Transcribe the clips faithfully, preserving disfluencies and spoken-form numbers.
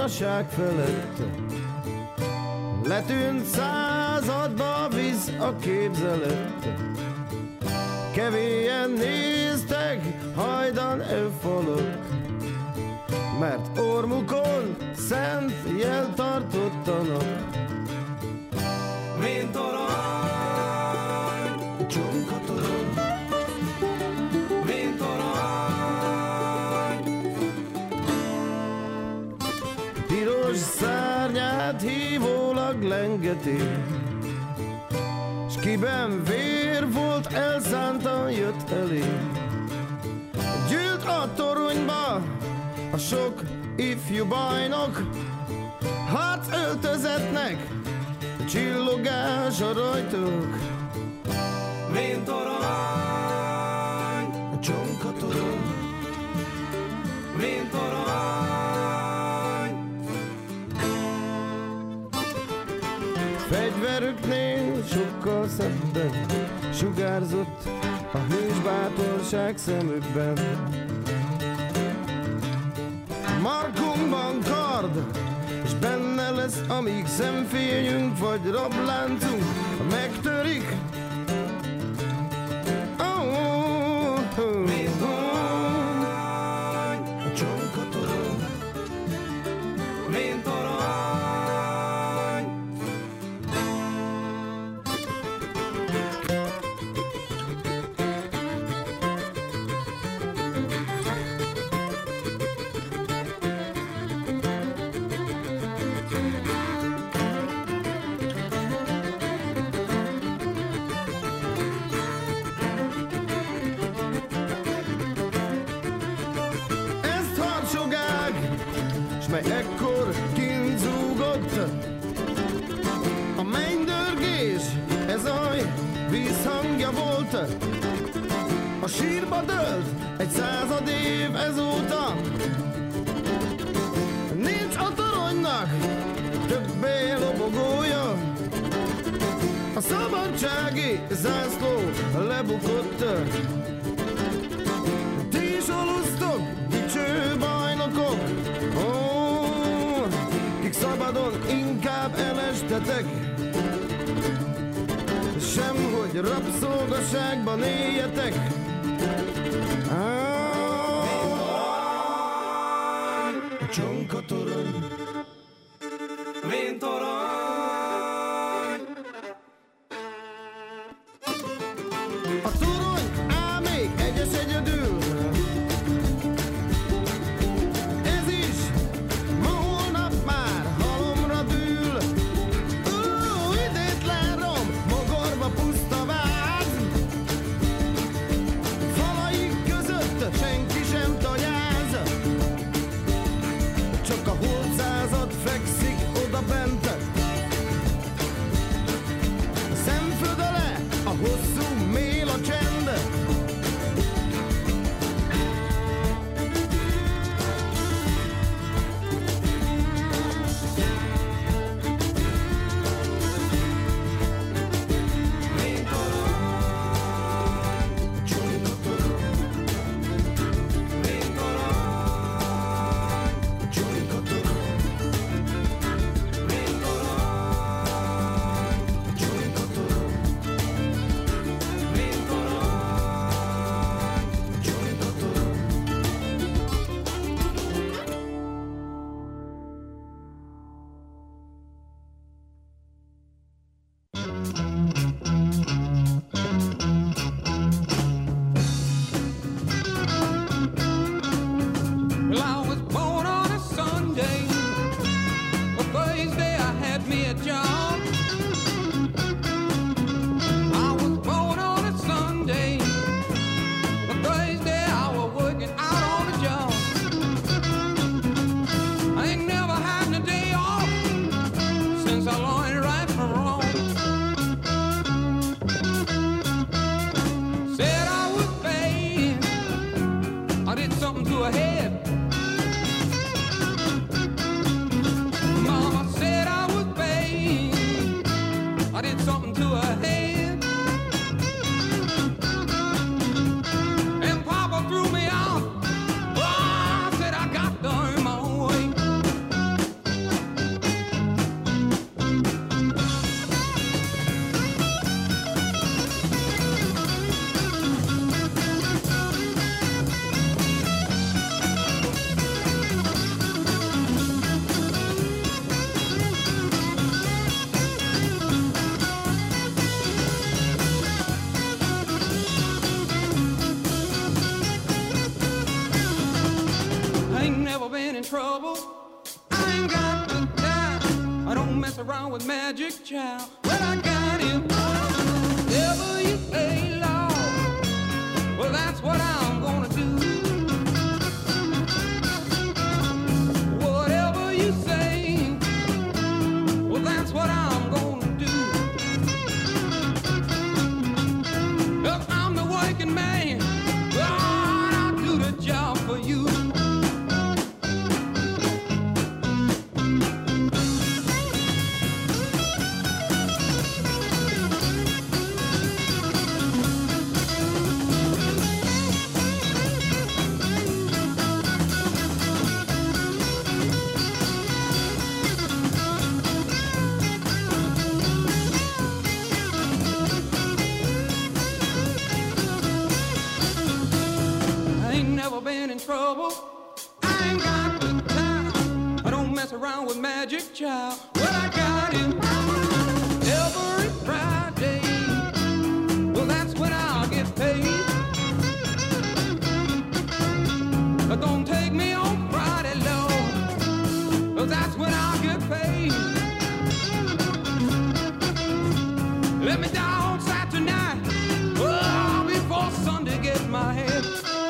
tisztaság felett. Letűnt századba víz a képzelet. Kevélyen néztek hajdan falak, mert ormukon szent jel tartottanak. Mint arany, csonkatorony, mint arany. Piros szárnyát hívólag lengeti, s kiben vér volt, elszántan jött elé. Gyűlt a toronyba a sok ifjú bajnok, harc öltözetnek csillogás a rajtok. Mint arany, csonkatorony, mint arany. Fegyverüknél sokkal szebben sugárzott a hős bátorság szemükben. Markunkban kard, és benne lesz, amíg szemfényünk vagy rabláncunk megtörik. Oh, oh, oh. Mint arany, csonkatorony, mint arany. Mely ekkor kint zúgott a mennydörgés, ez aj vízhangja volt. A sírba dőlt egy század év ezóta. Nincs a toronynak többé lobogója. A szabadsági zászló lebukott. Ti is olusztok, dicső bajnokok, ó, kik szabadon inkább elestetek, sem hogy rabszolgaságban éljetek. A csonkatorony, mint arany. A torony áll még egyes egyedül. Ez is ma holnap már halomra dől. Ó, idétlen rom, mogorva puszta váz. Falaik között senki sem tanyáz. Csak a holdszázad fekszik oda bent. Szemfödele a hosszú mél a csend. Mint arany, csonkatorony, mint arany, csonkatorony. ain't got the time. I don't mess around with magic child. Well, I got him. Whatever you say, Lord, well, that's what I'm gonna do. Whatever you say, well, that's what I'm gonna do. Look, I'm the working man. God, I'll do the job for you. Trouble. I ain't got the time. I don't mess around with magic child. Well, I got him every Friday. Well, that's when I'll get paid. But don't take me on Friday, Lord. Well, that's when I'll get paid. Let me down outside tonight. Oh, before Sunday gets my head.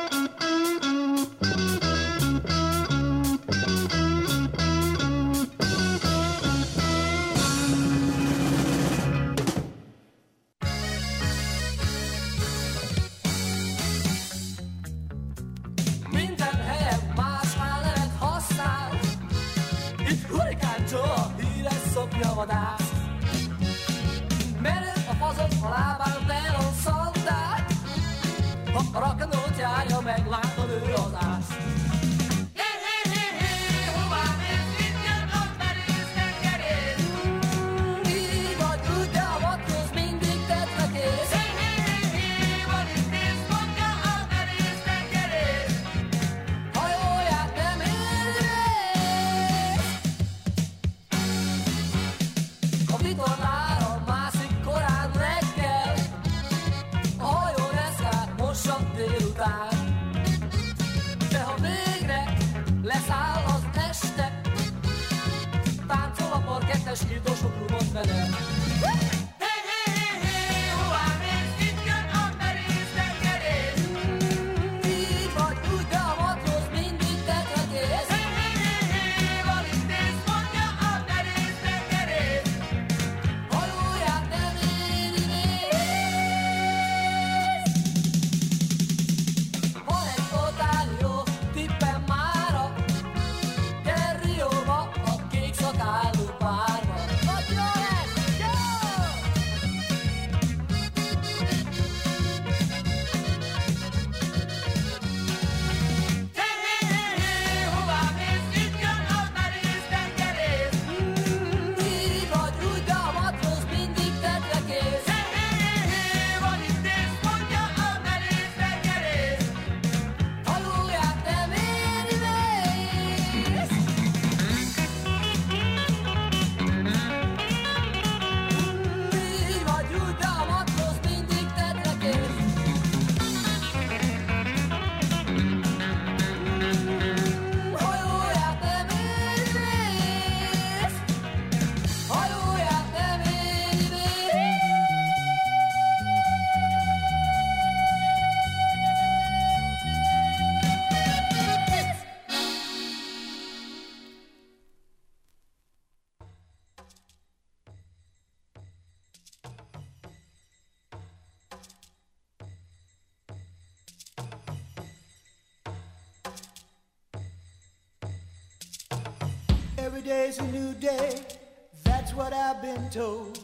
Every day's a new day, that's what I've been told.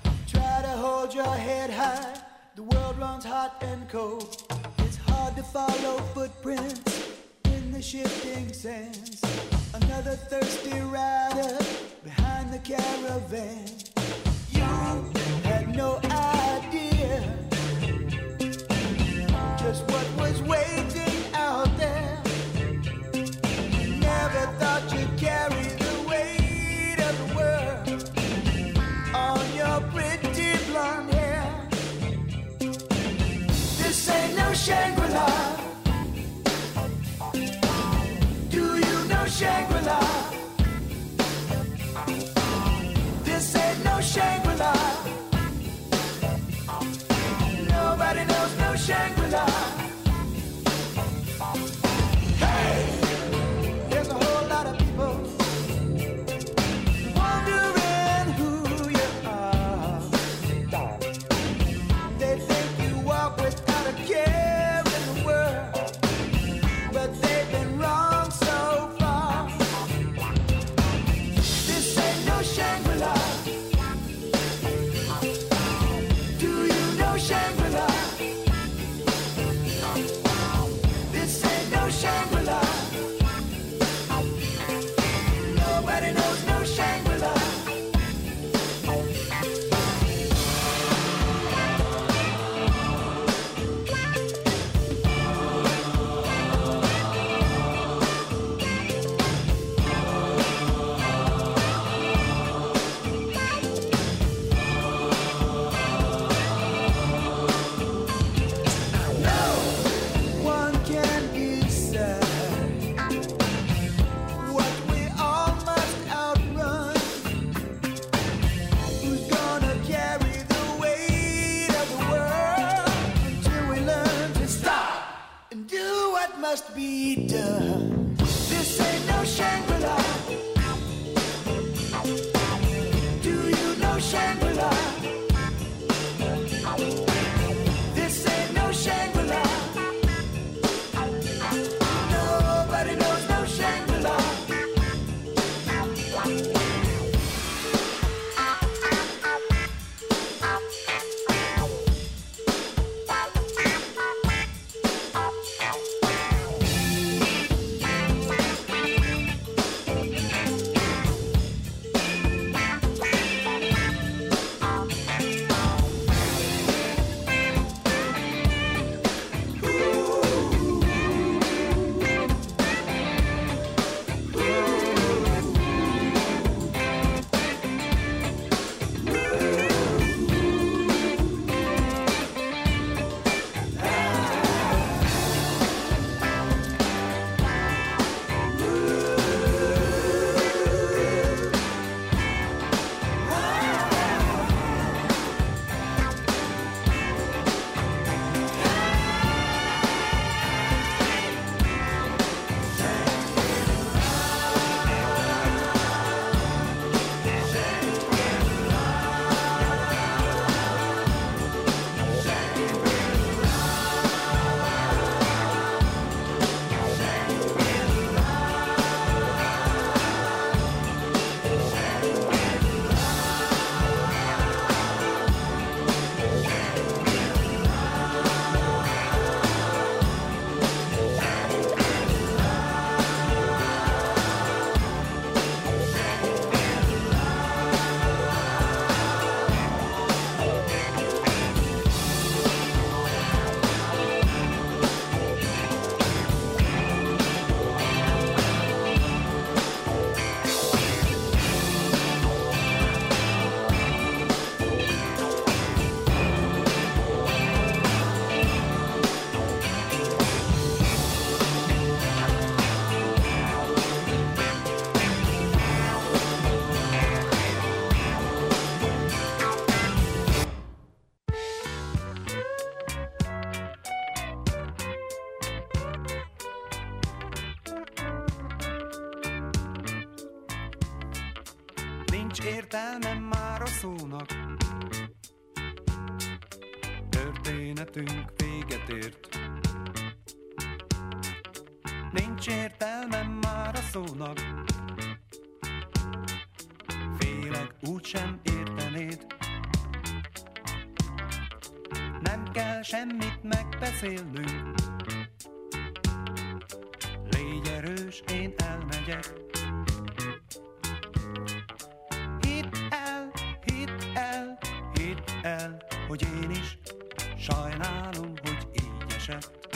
Try to hold your head high, the world runs hot and cold. It's hard to follow footprints in the shifting sands. Another thirsty rider behind the caravan. You had no idea just what was waiting out there. Never thought you'd carry the weight of the world on your pretty blonde hair. This ain't no Shangri-La. Do you know Shangri-La? Nincs értelme már a szónak, történetünk véget ért. Nincs értelme már a szónak, félek úgysem értenéd. Nem kell semmit megbeszélnünk, légy erős, én elmegyek. Hidd el, hidd el, hidd el, hogy én is sajnálom, hogy így esett.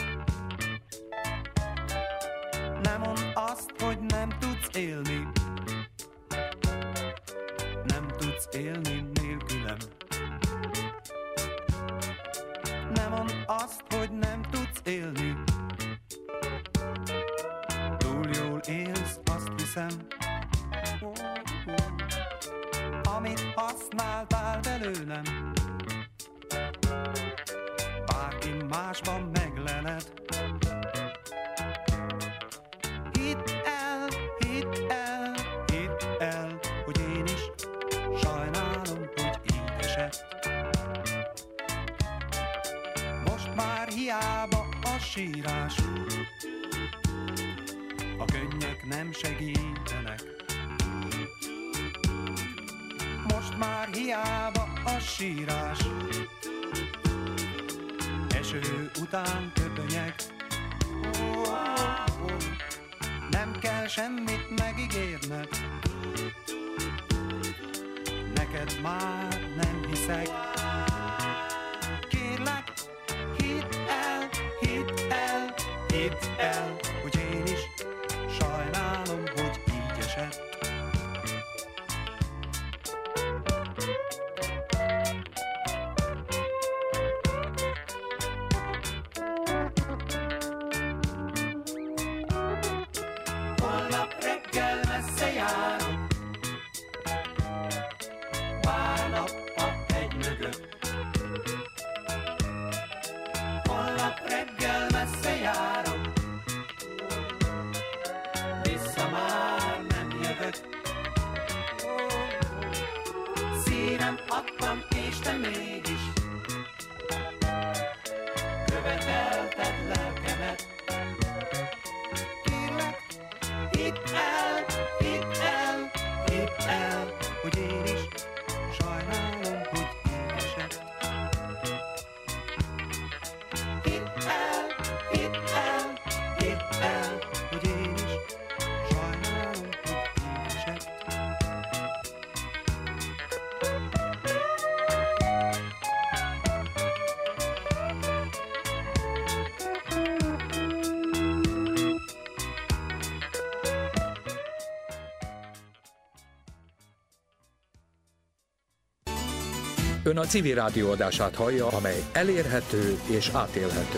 Nem mondd azt, hogy nem tudsz élni, nem tudsz élni nélkülem. Nem mondd azt, hogy nem tudsz élni, túl jól élsz, azt hiszem. Amit használtál belőlem, bárki másban megleled. Hidd el, hidd el, hidd el, hogy én is sajnálom, hogy így esett. Most már hiába a sírás, a könnyek nem segítenek. Most már hiába a sírás, eső után köpönyeg. Nem kell semmit megígérned, neked már nem hiszek. Kérlek, hidd el, hidd el, hidd el, hogy én is sajnálom, hogy így esett. Holnap reggel messze járok, várlak a hegy mögött. Holnap reggel messze járok, vissza már nem jövök. Szívem adtam, és te mégis követelted lelkemet. Kérlek, hidd el, hidd el, hidd el, hogy én is sajnálom, hogy így esett. Hidd el, hidd el, hidd el, hogy én is sajnálom, hogy így esett. Ön a Civil Rádió adását hallja, amely elérhető és átélhető.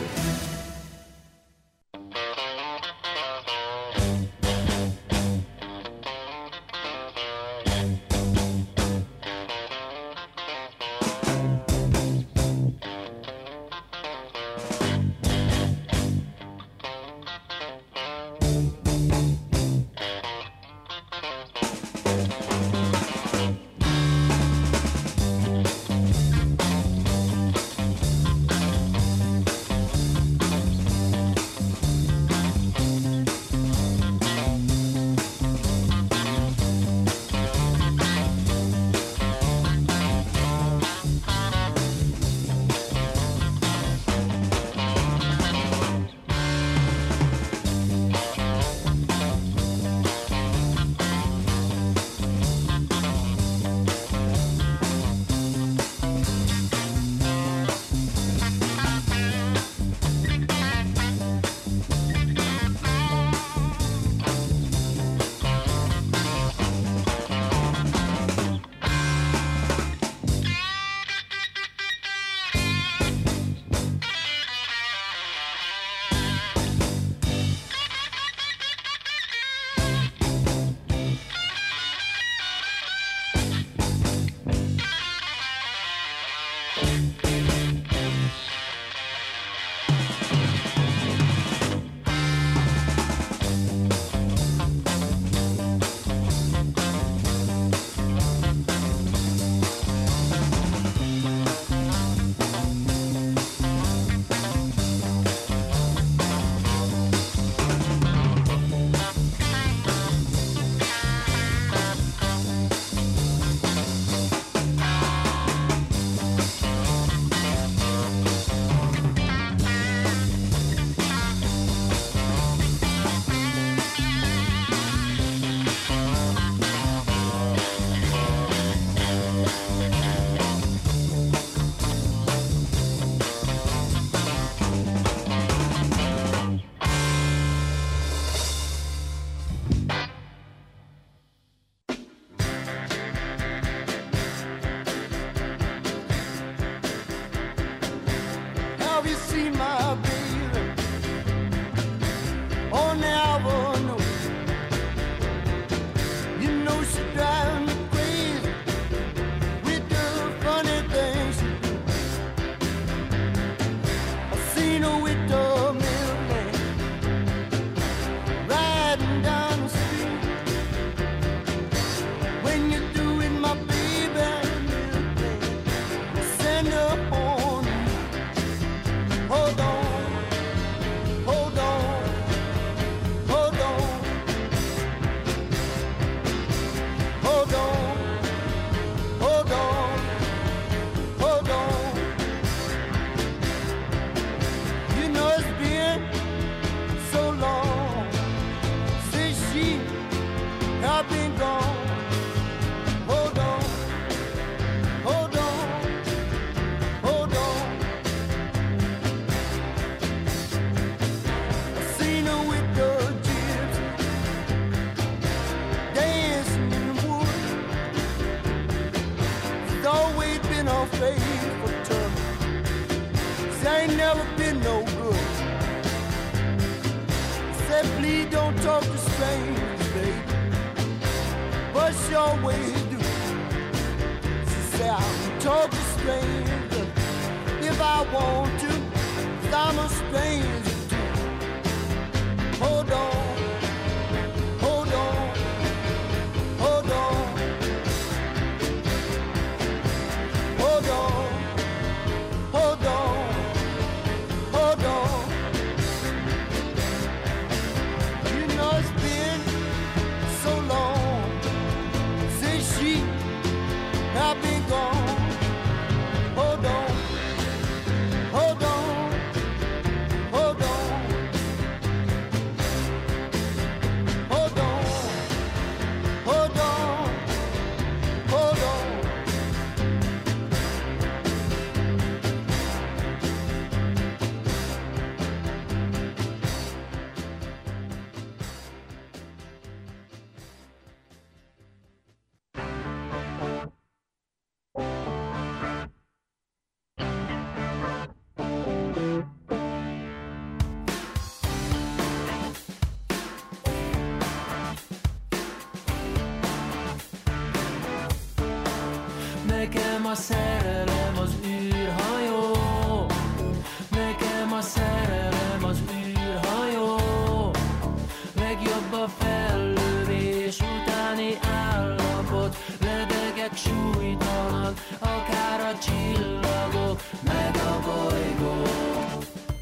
never been no good. Said please don't talk to strangers, baby, but your way you do. She said I'll talk to strangers if I want to, 'cause I'm a stranger too. Hold on, hold on, hold on, hold on, hold on, hold on. You know it's been so long since she have been gone. Hold on, hold on, hold on, hold on, hold on, hold on. Nekem a szerelem az űrhajó, nekem a szerelem az űrhajó, legjobb a fellövés utáni állapot, ledegek súlytalan, akár a csillagok, meg a bolygók.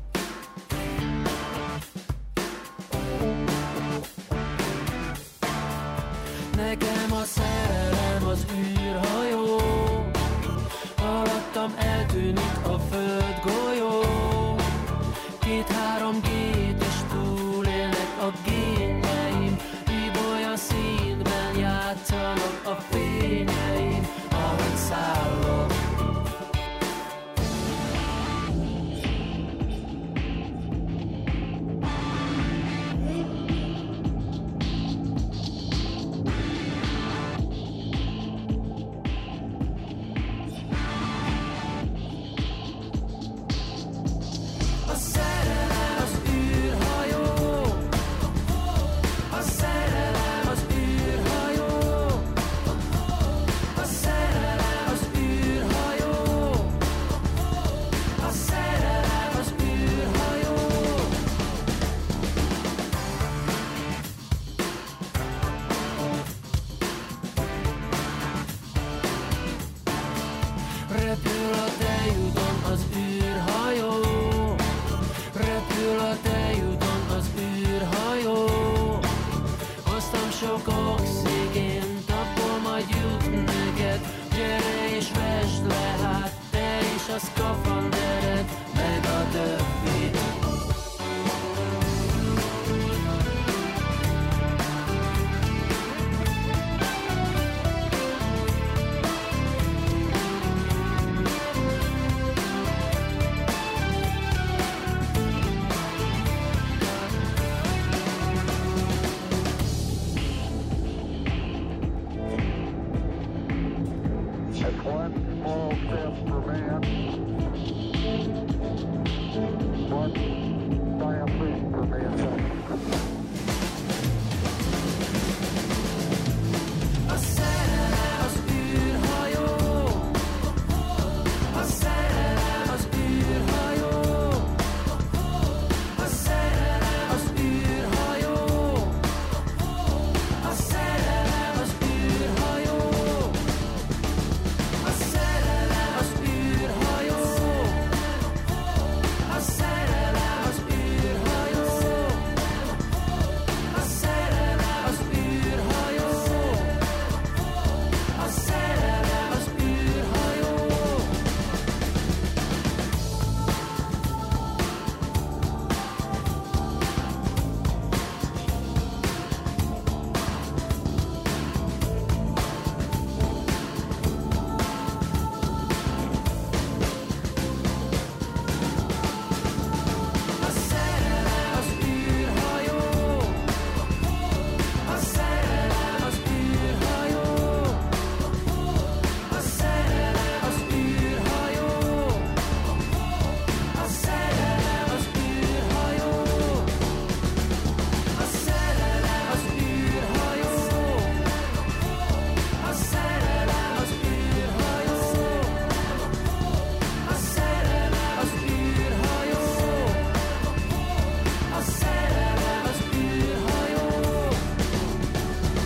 Nekem a szerelem az űrhajó, alattam eltűnik a földgolyó. Két-három gét és túlélnek a génjeim, ibolya színben játszanak a fényeim, ahogy szállok. A szerelem az űrhajó, a szerelem az űrhajó, a szerelem az űrhajó, a szerelem az űrhajó. Repül a tejúton az űrhajó, repül a tejúton az űrhajó. Hoztam sok oxigént, abból majd jut neked. Gyere és vesd le hát te is a szkafanderet, meg a többit. That's one small step for man, one giant leap for mankind.